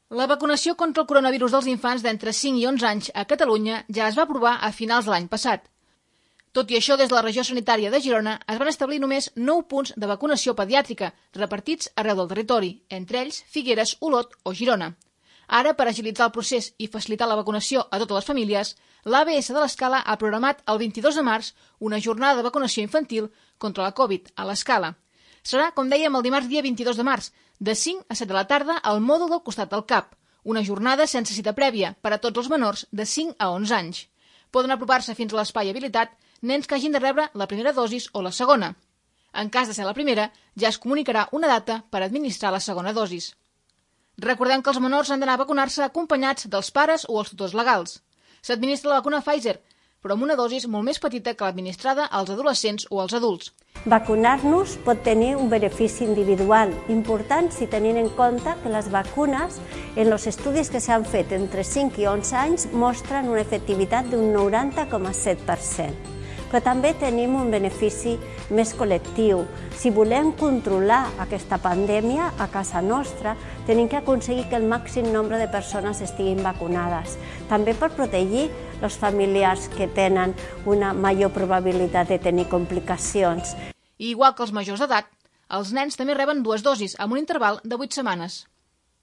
La vacunació contra el coronavirus dels infants d'entre 5 i 11 anys a Catalunya ja es va aprovar a finals de l'any passat. Tot i això, des de la regió sanitària de Girona es van establir només 9 punts de vacunació pediàtrica, repartits arreu del territori, entre ells Figueres, Olot o Girona. Ara, per agilitzar el procés i facilitar la vacunació a totes les famílies, l'ABS de l'Escala ha programat el 22 de març una jornada de vacunació infantil contra la Covid a l'Escala. Serà, com dèiem, el dimarts dia 22 de març, de 5 a 7 de la tarda al mòdul del costat del CAP, una jornada sense cita prèvia per a tots els menors de 5 a 11 anys. Poden apropar-se fins a l'espai habilitat nens que hagin de rebre la primera dosis o la segona. En cas de ser la primera, ja es comunicarà una data per administrar la segona dosis. Recordem que els menors han d'anar a vacunar-se acompanyats dels pares o els tutors legals. S'administra la vacuna Pfizer, però amb una dosis molt més petita que l'administrada als adolescents o als adults. Vacunar-nos pot tenir un benefici individual important si tenint en compte que les vacunes en els estudis que s'han fet entre 5 i 11 anys mostren una efectivitat d'un 90,7%. Però també tenim un benefici més col·lectiu. Si volem controlar aquesta pandèmia a casa nostra, tenim que aconseguir que el màxim nombre de persones estiguin vacunades. També per protegir els familiars que tenen una major probabilitat de tenir complicacions. I igual que els majors d'edat, els nens també reben 2 dosis amb un interval de 8 setmanes.